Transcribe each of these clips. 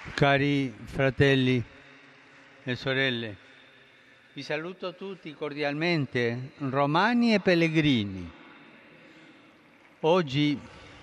Cari fratelli e sorelle, vi saluto tutti cordialmente, romani e pellegrini. Oggi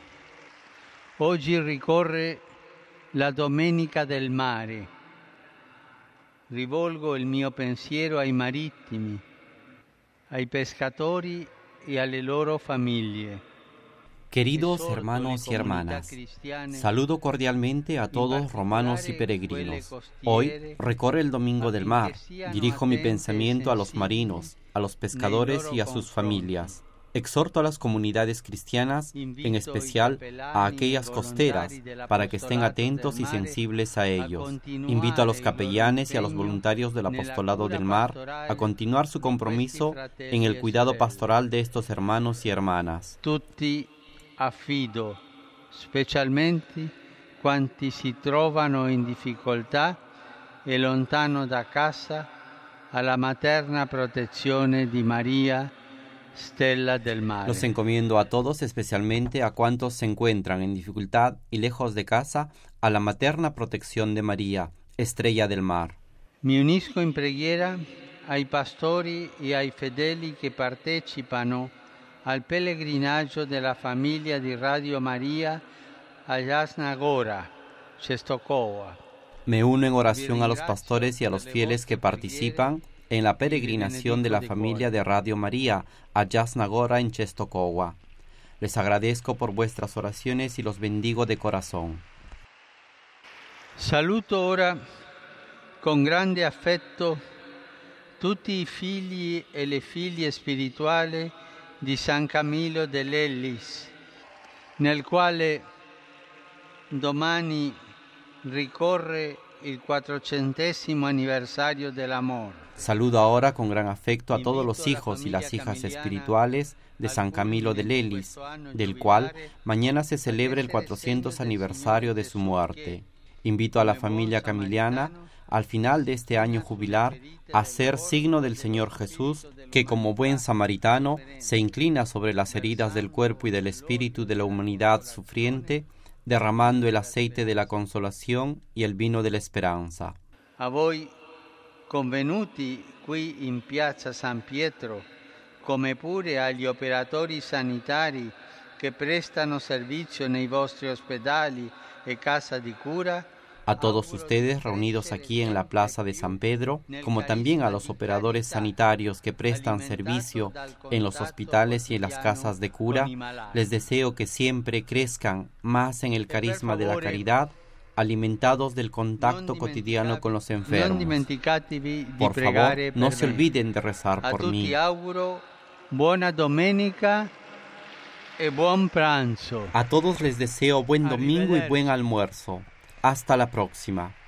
ricorre la Domenica del Mare. Rivolgo il mio pensiero ai marittimi, ai pescatori e alle loro famiglie. Queridos hermanos y hermanas, saludo cordialmente a todos romanos y peregrinos. Hoy recorre el Domingo del Mar. Dirijo mi pensamiento a los marinos, a los pescadores y a sus familias. Exhorto a las comunidades cristianas, en especial a aquellas costeras, para que estén atentos y sensibles a ellos. Invito a los capellanes y a los voluntarios del Apostolado del Mar a continuar su compromiso en el cuidado pastoral de estos hermanos y hermanas. Affido specialmente quanti si trovano in difficoltà e lontano da casa alla materna protezione di María, Stella del Mare. Los encomiendo a todos, especialmente a cuantos se encuentran en dificultad y lejos de casa, a la materna protección de María, Estrella del Mar. Mi unisco in preghiera ai pastori e ai fedeli che partecipano al pellegrinaggio della famiglia di Radio María a Jasna Góra, Częstochowa. Me uno en oración a los pastores y a los fieles que participan en la peregrinación de la familia de Radio María a Jasna Góra en Częstochowa. Les agradezco por vuestras oraciones y los bendigo de corazón. Saluto ora con grande affetto tutti i figli e le figlie spirituali di San Camillo dell'Ellis, nel quale domani ricorre il 400° anniversario dell'amore. Saludo ahora con gran afecto a todos los hijos y las hijas espirituales de San Camilo de Lelis, del cual mañana se celebra el 400 aniversario de su muerte. Invito a la familia camiliana, al final de este año jubilar, a ser signo del Señor Jesús, que como buen samaritano se inclina sobre las heridas del cuerpo y del espíritu de la humanidad sufriente, derramando el aceite de la consolación y el vino de la esperanza. A voi convenuti qui in piazza San Pietro, come pure agli operatori sanitari che prestano servizio nei vostri ospedali e casa di cura, a todos ustedes reunidos aquí en la plaza de San Pedro, como también a los operadores sanitarios que prestan servicio en los hospitales y en las casas de cura, les deseo que siempre crezcan más en el carisma de la caridad, alimentados del contacto cotidiano con los enfermos. Por favor, no se olviden de rezar por mí. Buona domenica e buon pranzo. A todos les deseo buen domingo y buen almuerzo. Hasta la próxima.